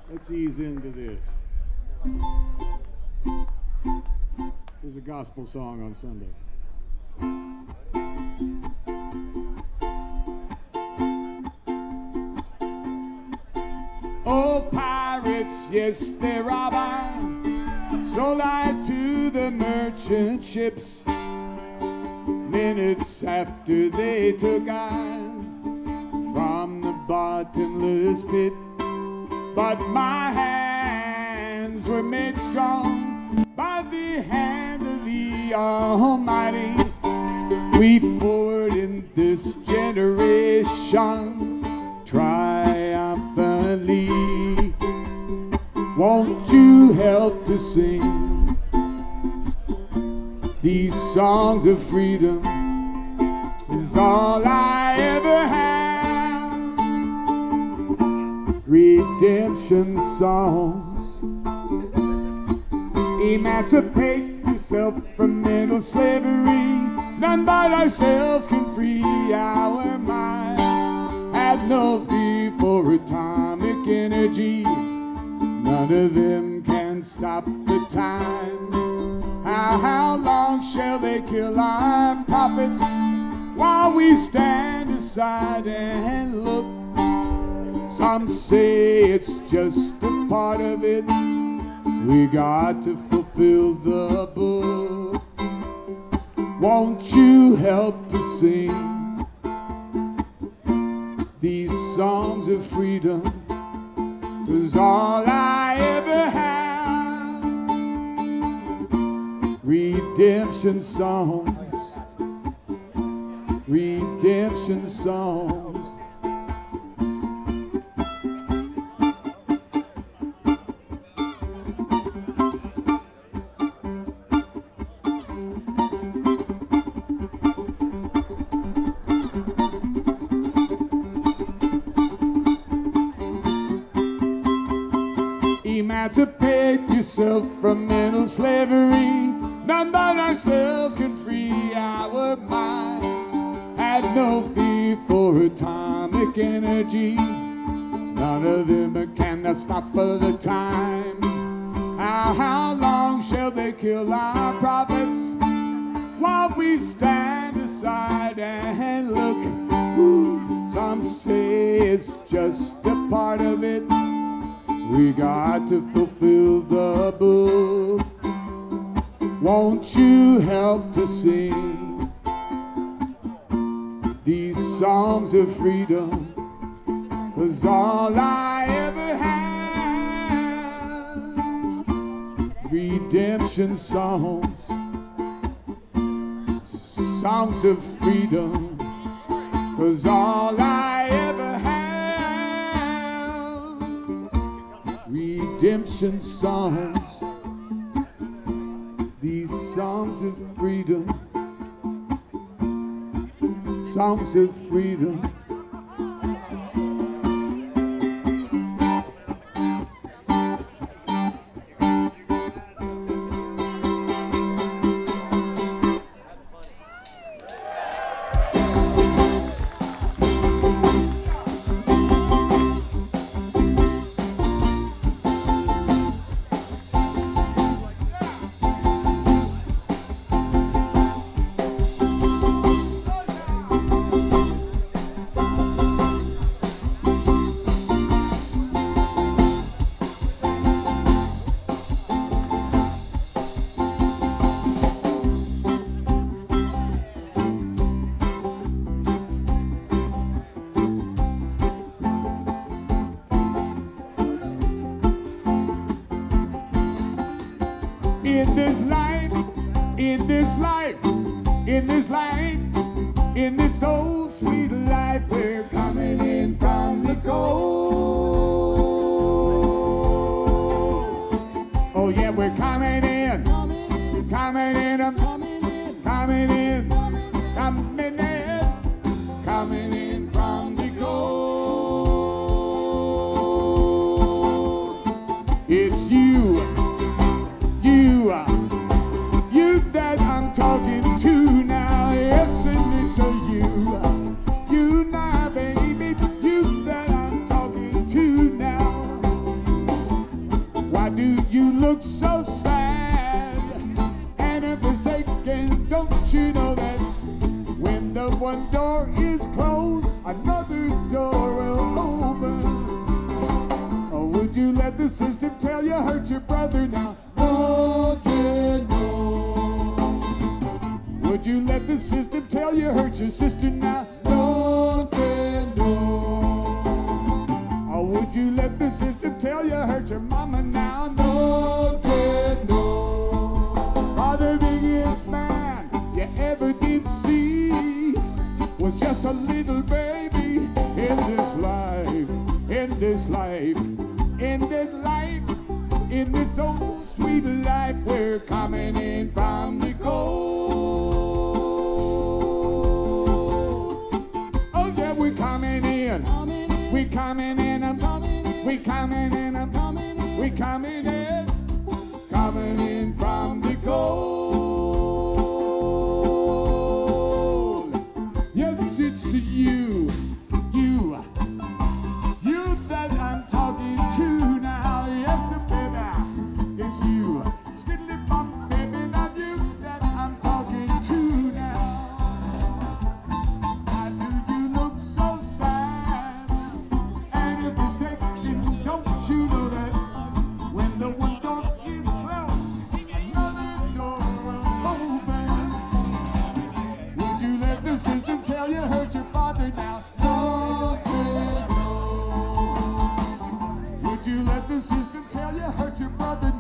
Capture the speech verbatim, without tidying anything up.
Let's ease into this. There's a gospel song on Sunday. Oh, pirates, yes, they rob I, sold I to the merchant ships. Minutes after they took I from the bottomless pit, but my hands were made strong by the hand of the Almighty. We forward in this generation triumphantly. Won't you help to sing these songs of freedom? Is all I ever have. Redemption songs. Emancipate yourself from mental slavery. None but ourselves can free our minds. Have no fear for atomic energy. None of them can stop the time. How, how long shall they kill our prophets while we stand aside and look? Some say it's just a part of it. We got to fulfill the book. Won't you help to sing these songs of freedom? 'Cause all I ever have. Redemption songs. Redemption songs. Emancipate yourself from mental slavery. None but ourselves can free our minds. Had no fear for atomic energy. None of them can stop for the time. How, how long shall they kill our prophets while we stand aside and look? Ooh, some say it's just a part of it. We got to fulfill the book. Won't you help to sing these songs of freedom? 'Cause all I ever had. Redemption songs. Songs of freedom. 'Cause all I ever had. Redemption songs, these songs of freedom, songs of freedom. In this life, in this life, in this life, in this old sweet life, we're coming in from the cold. Oh yeah, we're coming in, coming in, I'm coming in, coming in, coming in, coming in from the cold. It's you. You, uh, you that I'm talking to now, yes, and it's a you, uh, you now, baby, you that I'm talking look so sad and forsaken? Don't you know that when the one door is closed, another door will open? Or would you let the system tell you hurt your brother now? Don't you know? Would you let the system tell you hurt your sister now? Don't you know? Or would you let the system tell you hurt your mama now? Don't you know? For the biggest man you ever did see was just a little baby in this life, in this life, in this life, in this old sweet life. We're coming in from the cold. Oh yeah, we're coming in. We coming in. I'm coming in. We coming in. I'm coming in. We coming in. Coming in from the cold. Yes, it's you, you, you that I'm talking to now. Yes, baby, it's you. Skiddly bump, baby, not you that I'm talking to now. Why do you look so sad? And if you say, don't you know that when the one door is closed, another door will open? Would you let the system tell you hurt your father now? Don't you know? Would you let the system tell you hurt your brother